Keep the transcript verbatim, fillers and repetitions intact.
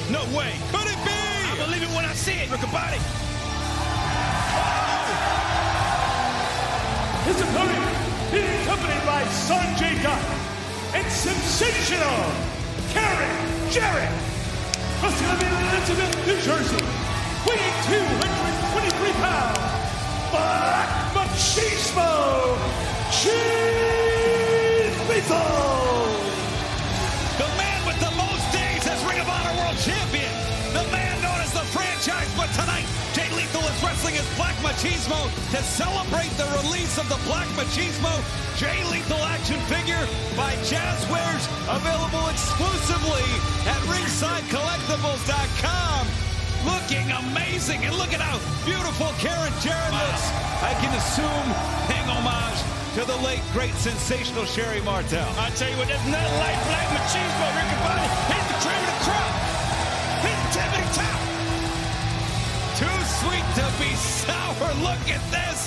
No way. Could it be? I believe it when I see it, Riccaboni. His opponent, being accompanied by Sanjay Dutt and sensational Karen Jarrett, wrestling out of Elizabeth, New Jersey, weighing two hundred twenty-three pounds, Black Machismo, Jay Lethal. The man with the most days as Ring of Honor World Champion. The man known as the franchise, but tonight, Jay Lethal is wrestling as Black Machismo to celebrate the release of the Black Machismo Jay Lethal action figure by Jazzwares, available exclusively at ringside collectibles dot com. Looking amazing, and look at how beautiful Karen Jarrett looks. I can assume paying homage to the late, great, sensational Sherry Martel. I tell you what, that's nothing like Black Machismo, Riccaboni. Hit the cream of the crop. Hit the tippity top. Too sweet to be sour. Look at this.